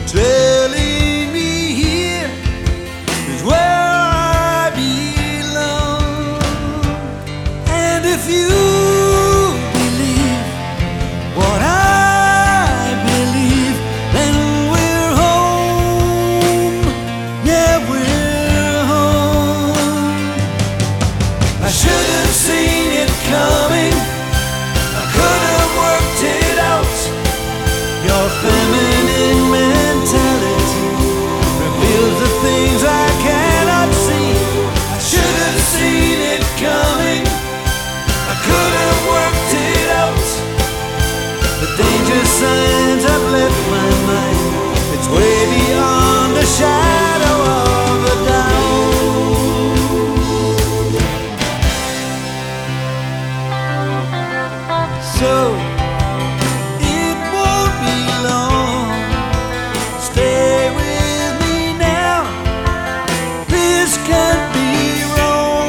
telling me here is where I belong. And if you believe what I believe, then we're home. Yeah, we're home. I should have seen it coming. I could have worked it out. Your feminine mentality reveals the things I cannot see. I should have seen it coming. I could have worked it out. The danger signs have left my mind. It's way beyond the shadow of a doubt. So it won't be long. Stay with me now. This can't be wrong.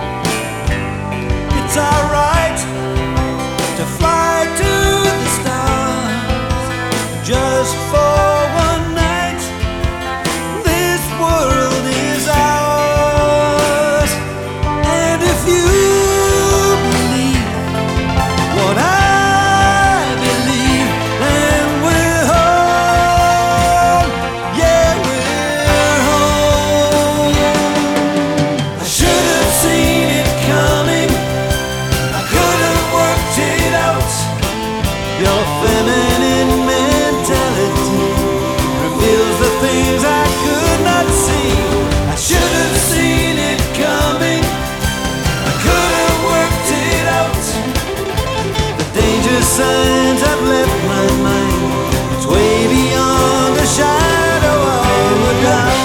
It's alright to fly to the stars just for one night. This world is ours. And if you believe what I believe, then we're home. Yeah, we're home. I should have seen it coming. I could have worked it out. Your feminine mentality reveals the things I could not see. I should have seen it coming. I could have worked it out. The danger signs have left my mind. It's way beyond the shadow of a doubt.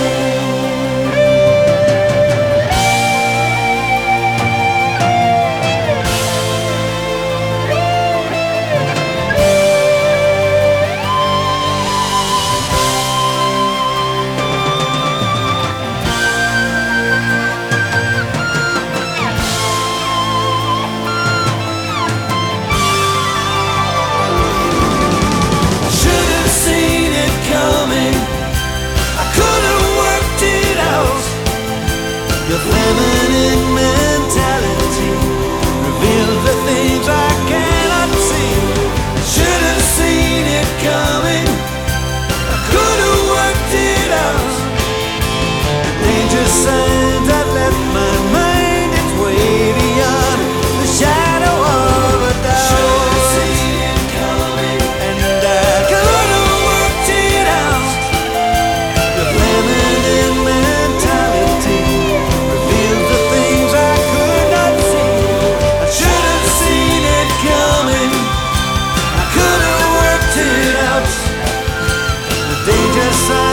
I should have seen it coming. I could have worked it out. Your feminine mentality reveals the things I cannot see. I should have seen it coming. I could have worked it out. Danger signs that left my mind. It's way beyond the shadow of a doubt. Should have seen it coming. And I could have worked it out. The feminine mentality reveals the things I could not see. I should have seen it coming. I could have worked it out. The danger sign